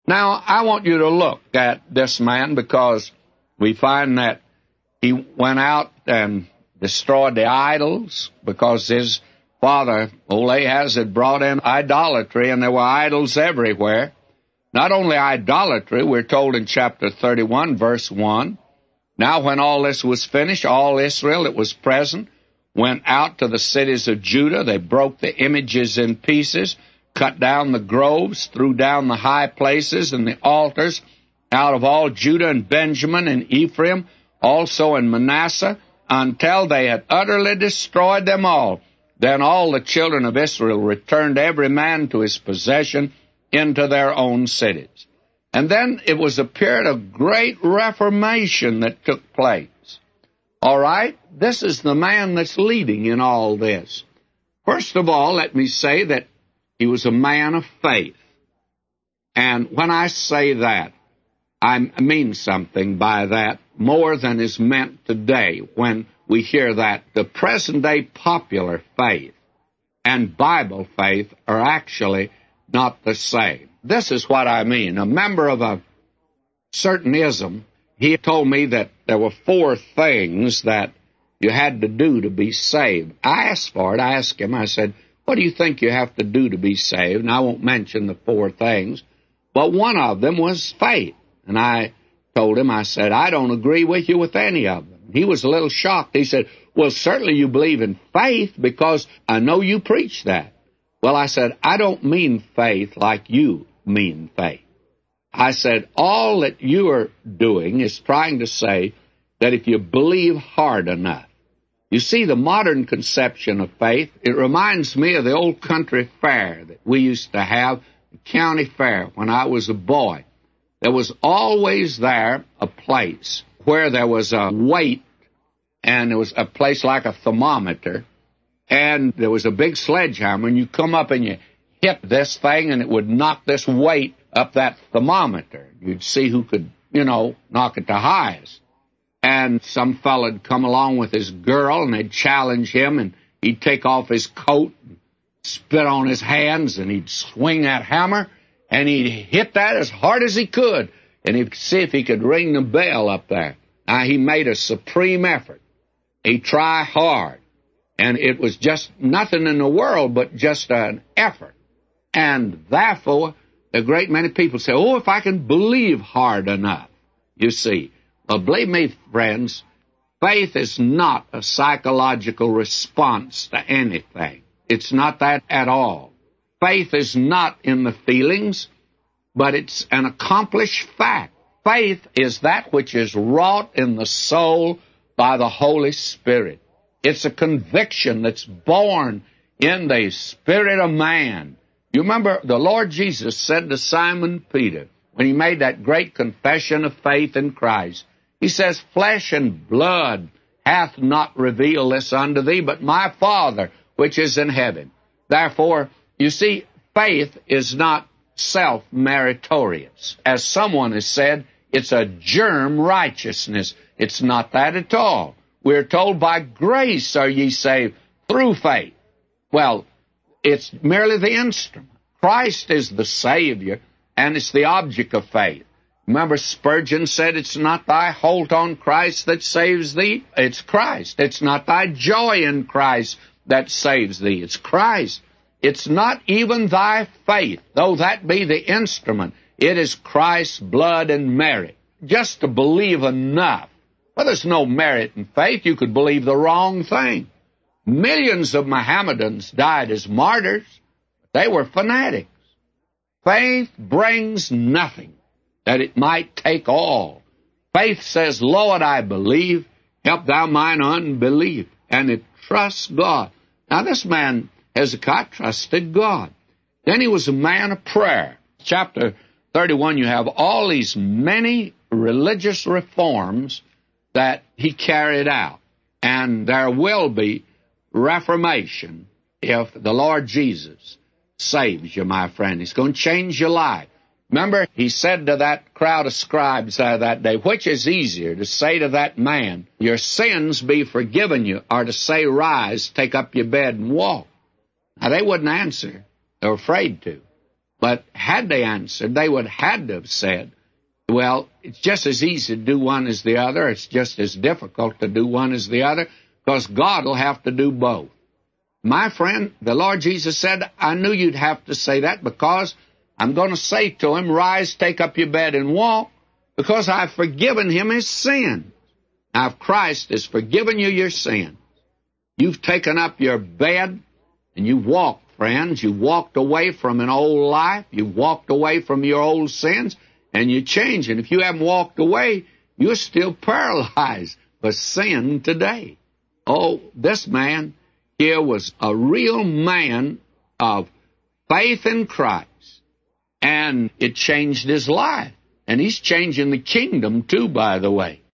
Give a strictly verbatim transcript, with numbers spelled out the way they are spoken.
Now, I want you to look at this man, because we find that he went out and destroyed the idols, because his father, old Ahaz, had brought in idolatry, and there were idols everywhere. Not only idolatry, we're told in chapter thirty-one, verse one, now when all this was finished, all Israel that was present went out to the cities of Judah. They broke the images in pieces, cut down the groves, threw down the high places and the altars out of all Judah and Benjamin and Ephraim, also in Manasseh, until they had utterly destroyed them all. Then all the children of Israel returned every man to his possession into their own cities. And then it was a period of great reformation that took place. All right, this is the man that's leading in all this. First of all, let me say that he was a man of faith. And when I say that, I mean something by that more than is meant today when we hear that the present-day popular faith and Bible faith are actually not the same. This is what I mean. A member of a certain ism, he told me that there were four things that you had to do to be saved. I asked for it. I asked him, I said, what do you think you have to do to be saved? And I won't mention the four things, but one of them was faith. And I told him, I said, I don't agree with you with any of them. He was a little shocked. He said, well, certainly you believe in faith because I know you preach that. Well, I said, I don't mean faith like you mean faith. I said, all that you are doing is trying to say that if you believe hard enough. You see, the modern conception of faith, it reminds me of the old country fair that we used to have, the county fair, when I was a boy. There was always there a place where there was a weight, and there was a place like a thermometer, and there was a big sledgehammer, and you come up and you hit this thing, and it would knock this weight up that thermometer. You'd see who could, you know, knock it the highest. And some fella'd come along with his girl, and they'd challenge him, and he'd take off his coat and spit on his hands, and he'd swing that hammer, and he'd hit that as hard as he could, and he'd see if he could ring the bell up there. Now, he made a supreme effort. He'd try hard, and it was just nothing in the world but just an effort. And therefore, a great many people say, oh, if I can believe hard enough, you see. Well, believe me, friends, faith is not a psychological response to anything. It's not that at all. Faith is not in the feelings, but it's an accomplished fact. Faith is that which is wrought in the soul by the Holy Spirit. It's a conviction that's born in the spirit of man. You remember the Lord Jesus said to Simon Peter, when he made that great confession of faith in Christ, he says, flesh and blood hath not revealed this unto thee, but my Father which is in heaven. Therefore, you see, faith is not self-meritorious. As someone has said, it's a germ righteousness. It's not that at all. We're told by grace are ye saved through faith. Well, it's merely the instrument. Christ is the Savior, and it's the object of faith. Remember, Spurgeon said, it's not thy hold on Christ that saves thee, it's Christ. It's not thy joy in Christ that saves thee, it's Christ. It's not even thy faith, though that be the instrument. It is Christ's blood and merit. Just to believe enough. Well, there's no merit in faith. You could believe the wrong thing. Millions of Mohammedans died as martyrs. They were fanatics. Faith brings nothing, that it might take all. Faith says, Lord, I believe, help thou mine unbelief. And it trusts God. Now, this man, Hezekiah, trusted God. Then he was a man of prayer. Chapter thirty-one, you have all these many religious reforms that he carried out. And there will be reformation if the Lord Jesus saves you, my friend. He's going to change your life. Remember, he said to that crowd of scribes uh, that day, which is easier, to say to that man, your sins be forgiven you, or to say, rise, take up your bed and walk? Now, they wouldn't answer. They were afraid to. But had they answered, they would have had to have said, well, it's just as easy to do one as the other. It's just as difficult to do one as the other, because God will have to do both. My friend, the Lord Jesus said, I knew you'd have to say that, because I'm going to say to him, rise, take up your bed and walk, because I've forgiven him his sin. Now, if Christ has forgiven you your sin, you've taken up your bed and you walked, friends. You walked away from an old life. You walked away from your old sins, and you changed. And if you haven't walked away, you're still paralyzed by sin today. Oh, this man here was a real man of faith in Christ, and it changed his life. And he's changing the kingdom, too, by the way.